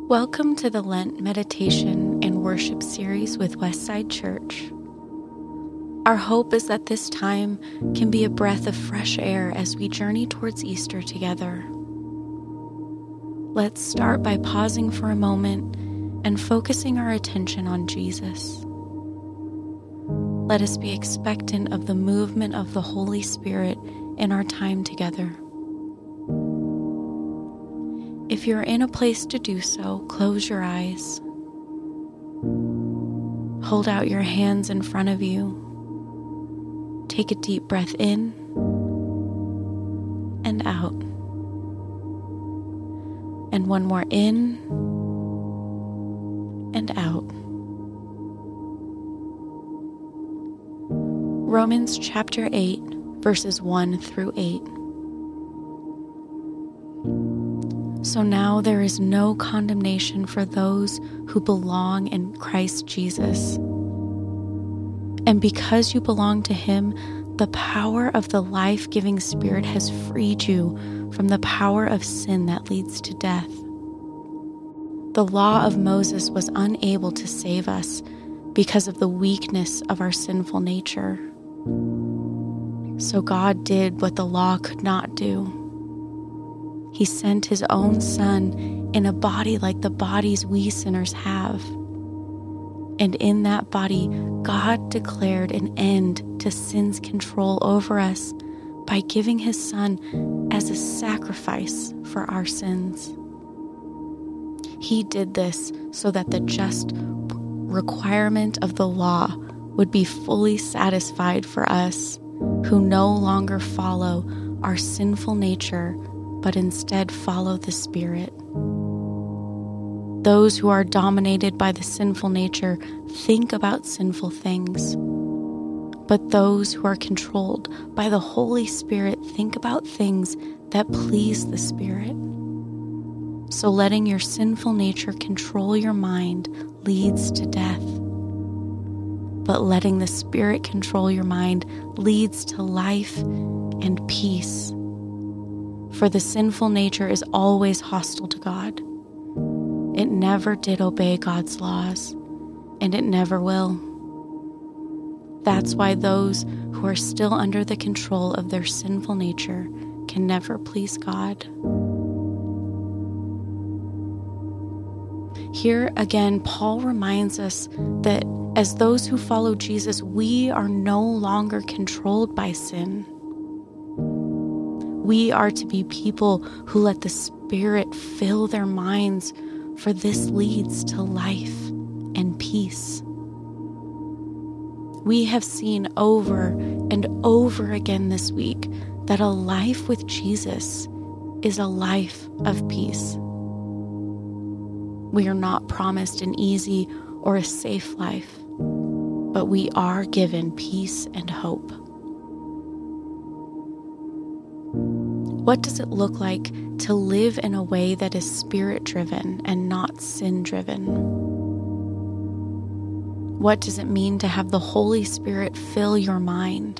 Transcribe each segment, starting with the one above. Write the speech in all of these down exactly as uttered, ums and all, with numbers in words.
Welcome to the Lent Meditation and Worship Series with Westside Church. Our hope is that this time can be a breath of fresh air as we journey towards Easter together. Let's start by pausing for a moment and focusing our attention on Jesus. Let us be expectant of the movement of the Holy Spirit in our time together. If you're in a place to do so, close your eyes. Hold out your hands in front of you. Take a deep breath in and out. And one more in and out. Romans chapter eight, verses one through eight. So now there is no condemnation for those who belong in Christ Jesus. And because you belong to Him, the power of the life-giving Spirit has freed you from the power of sin that leads to death. The law of Moses was unable to save us because of the weakness of our sinful nature. So God did what the law could not do. He sent His own Son in a body like the bodies we sinners have. And in that body, God declared an end to sin's control over us by giving His Son as a sacrifice for our sins. He did this so that the just requirement of the law would be fully satisfied for us, who no longer follow our sinful nature, but instead follow the Spirit. Those who are dominated by the sinful nature think about sinful things, but those who are controlled by the Holy Spirit think about things that please the Spirit. So letting your sinful nature control your mind leads to death, but letting the Spirit control your mind leads to life and peace. For the sinful nature is always hostile to God. It never did obey God's laws, and it never will. That's why those who are still under the control of their sinful nature can never please God. Here again, Paul reminds us that as those who follow Jesus, we are no longer controlled by sin. We are to be people who let the Spirit fill their minds, for this leads to life and peace. We have seen over and over again this week that a life with Jesus is a life of peace. We are not promised an easy or a safe life, but we are given peace and hope. What does it look like to live in a way that is Spirit-driven and not sin-driven? What does it mean to have the Holy Spirit fill your mind?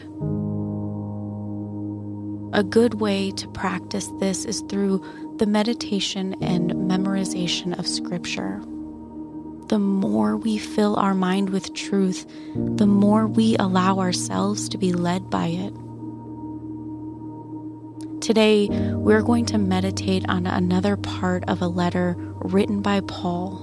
A good way to practice this is through the meditation and memorization of Scripture. The more we fill our mind with truth, the more we allow ourselves to be led by it. Today, we're going to meditate on another part of a letter written by Paul.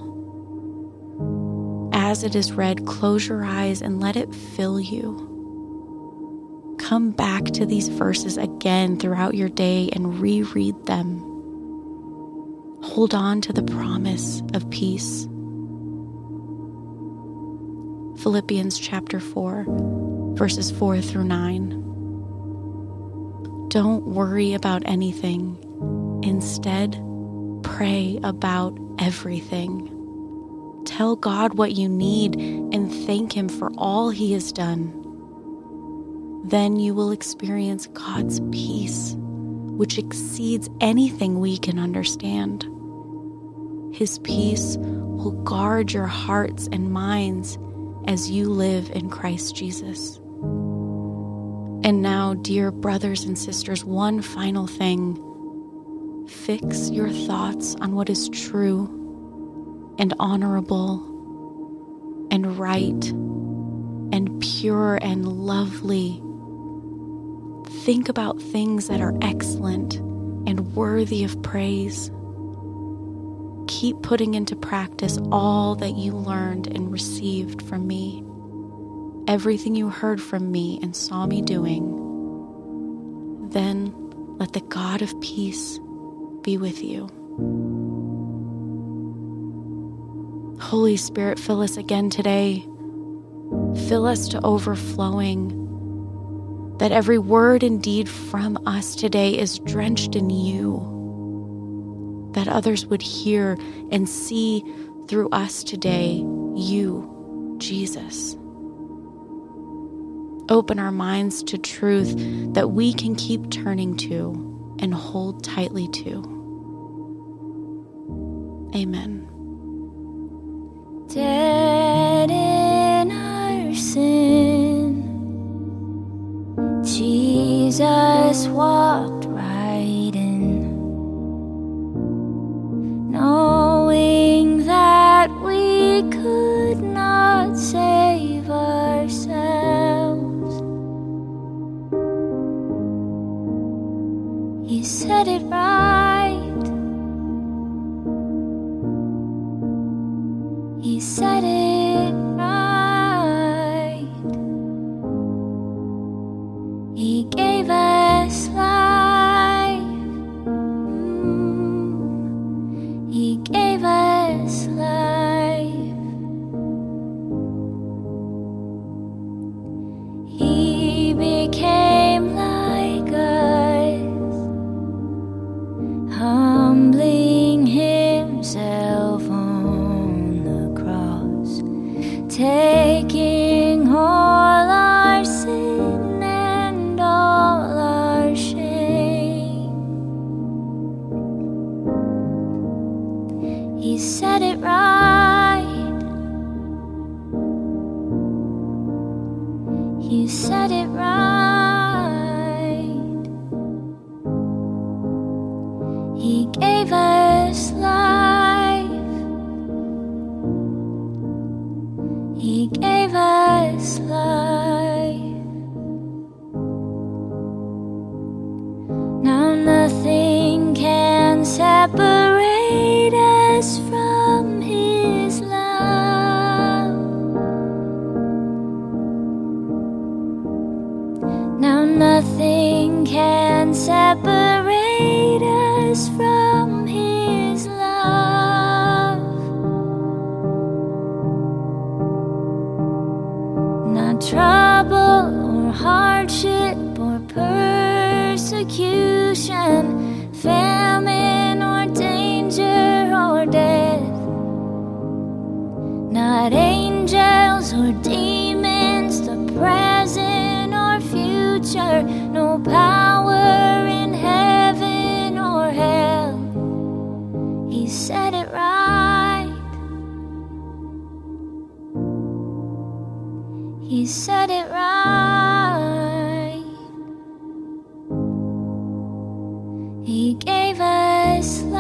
As it is read, close your eyes and let it fill you. Come back to these verses again throughout your day and reread them. Hold on to the promise of peace. Philippians chapter four, verses four through nine. Don't worry about anything. Instead, pray about everything. Tell God what you need and thank Him for all He has done. Then you will experience God's peace, which exceeds anything we can understand. His peace will guard your hearts and minds as you live in Christ Jesus. And now, dear brothers and sisters, one final thing. Fix your thoughts on what is true and honorable and right and pure and lovely. Think about things that are excellent and worthy of praise. Keep putting into practice all that you learned and received from me, everything you heard from me and saw me doing. Then let the God of peace be with you. Holy Spirit, fill us again today. Fill us to overflowing, that every word and deed from us today is drenched in you, that others would hear and see through us today, you, Jesus. Open our minds to truth that we can keep turning to and hold tightly to. Amen. Dead in our sin, Jesus walked right in, knowing that we could not save ourselves. He said it right. He said it right. He gave us life. Mm. He gave us life. He became like us, humbling himself on the cross, taking all our sin and all our shame. He said it right. He said it right. He gave us life. He gave us life. Now nothing can separate us from His love. Now nothing can separate us from His love. Not trouble or hardship or persecution, famine or danger or death. Not angels or demons, the present or future, no power in heaven or hell. He said it right. He said it right. He gave us